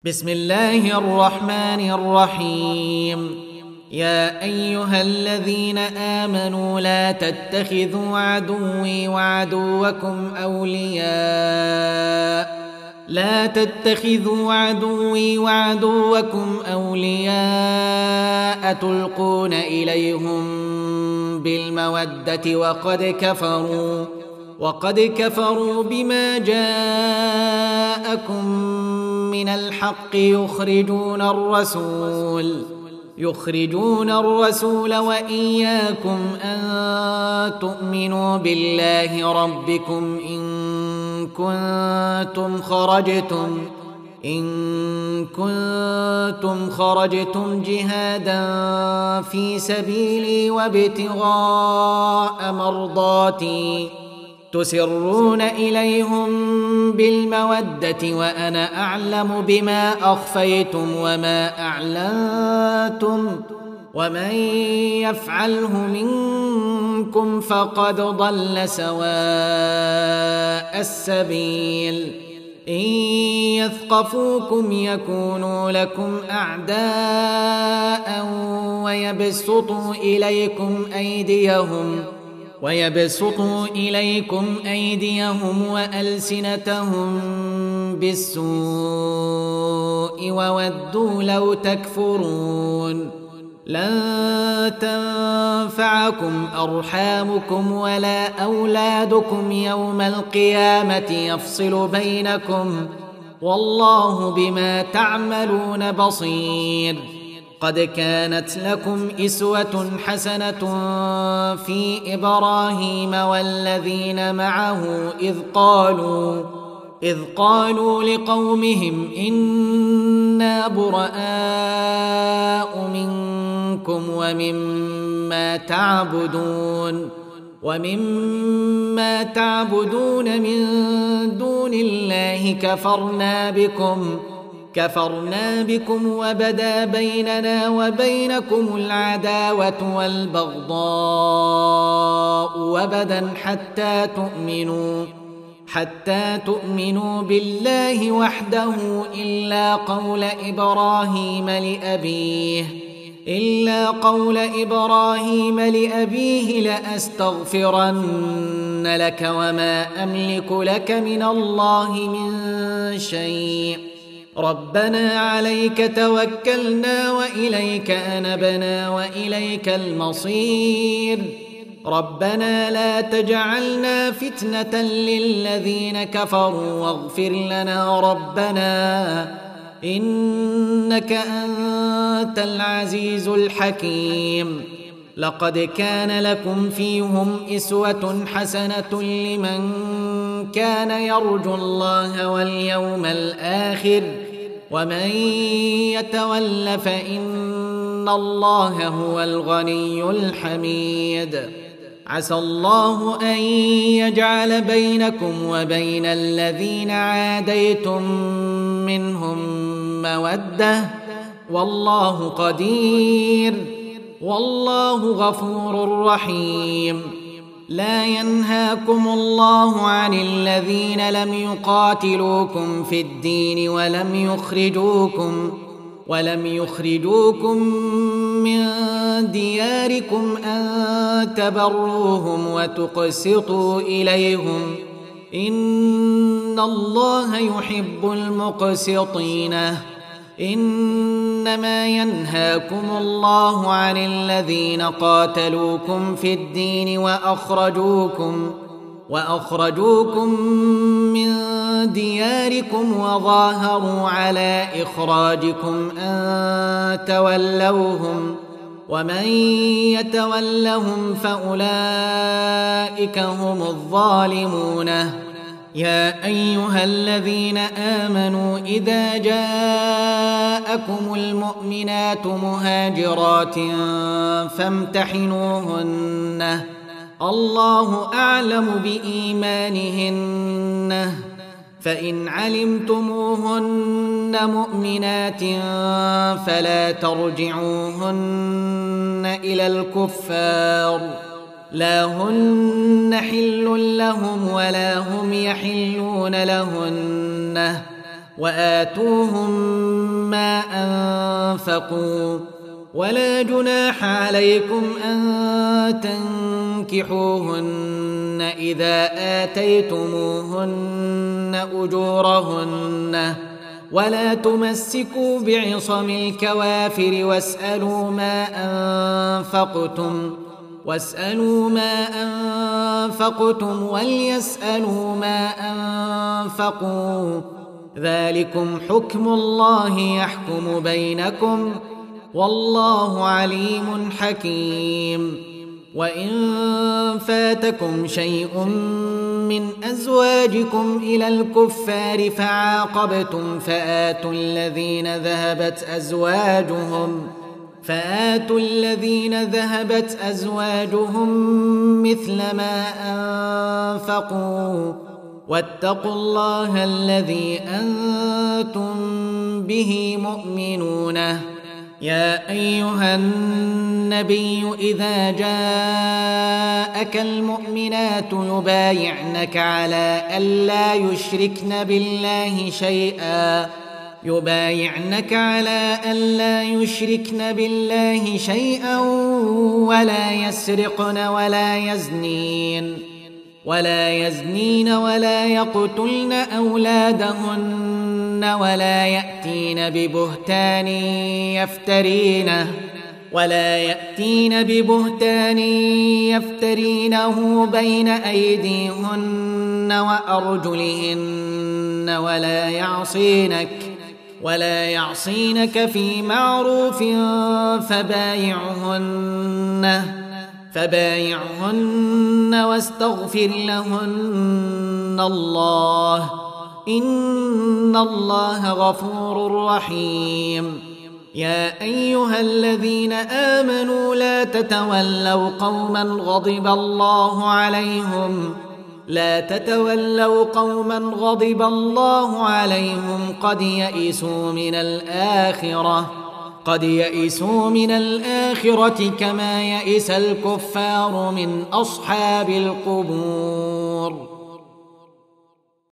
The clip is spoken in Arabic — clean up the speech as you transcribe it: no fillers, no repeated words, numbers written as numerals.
بسم الله الرحمن الرحيم. يا أيها الذين آمنوا لا تتخذوا عدوي وعدوكم أولياء تلقون إليهم بالمودة وقد كفروا بما جاءكم من الحق يخرجون الرسول وإياكم أن تؤمنوا بالله ربكم إن كنتم خرجتم جهادا في سبيلي وابتغاء مرضاتي تسرون إليهم بالمودة وأنا أعلم بما أخفيتم وما أعلنتم ومن يفعله منكم فقد ضل سواء السبيل. إن يثقفوكم يكونوا لكم أعداء ويبسطوا إليكم أيديهم وألسنتهم بالسوء وودوا لو تكفرون. لن تنفعكم أرحامكم ولا أولادكم يوم القيامة يفصل بينكم والله بما تعملون بصير. قد كانت لكم إسوة حسنة في إبراهيم والذين معه إذ قالوا لقومهم إنا براء منكم ومما تعبدون من دون الله كفرنا بكم وبدا بيننا وبينكم العداوة والبغضاء وبدا حتى تؤمنوا بالله وحده إلا قول إبراهيم لأبيه لأستغفرن لك وما أملك لك من الله من شيء. ربنا عليك توكلنا وإليك أنبنا وإليك المصير. ربنا لا تجعلنا فتنة للذين كفروا واغفر لنا ربنا إنك أنت العزيز الحكيم. لقد كان لكم فيهم إسوة حسنة لمن كان يرجو الله واليوم الآخر ومن يتول فإن الله هو الغني الحميد. عسى الله أن يجعل بينكم وبين الذين عاديتم منهم مودة والله قدير والله غفور رحيم. لا ينهاكم الله عن الذين لم يقاتلوكم في الدين ولم يخرجوكم من دياركم أن تبروهم وتقسطوا إليهم إن الله يحب المقسطين. إنما ينهاكم الله عن الذين قاتلوكم في الدين وأخرجوكم من دياركم وظاهروا على إخراجكم أن تولوهم ومن يتولهم فأولئك هم الظالمون. يا أيها الذين آمنوا إذا جاءكم المؤمنات مهاجرات فامتحنوهن الله أعلم بإيمانهن فإن علمتموهن مؤمنات فلا ترجعوهن إلى الكفار لا هن حل لهم ولا هم يحلون لهن وآتوهم ما أنفقوا ولا جناح عليكم أن تنكحوهن إذا آتيتموهن أجورهن ولا تمسكوا بعصم الكوافر واسألوا ما أنفقتم وليسألوا ما أنفقوا ذلكم حكم الله يحكم بينكم والله عليم حكيم وإن فاتكم شيء من أزواجكم إلى الكفار فعاقبتم فآتوا الذين ذهبت أزواجهم مثل ما أنفقوا واتقوا الله الذي أنتم به مؤمنون يا أيها النبي إذا جاءك المؤمنات يبايعنك على ألا يشركن بالله شيئا ولا يسرقن ولا يزنين ولا يقتلن أولادهن ولا يأتين ببهتان يفترينه بين أيديهن وأرجلهن ولا يعصينك في معروف فبايعهن واستغفر لهن الله إن الله غفور رحيم يا أيها الذين آمنوا لا تتولوا قوما غضب الله عليهم قد يئسوا من الآخرة كما يئس الكفار من أصحاب القبور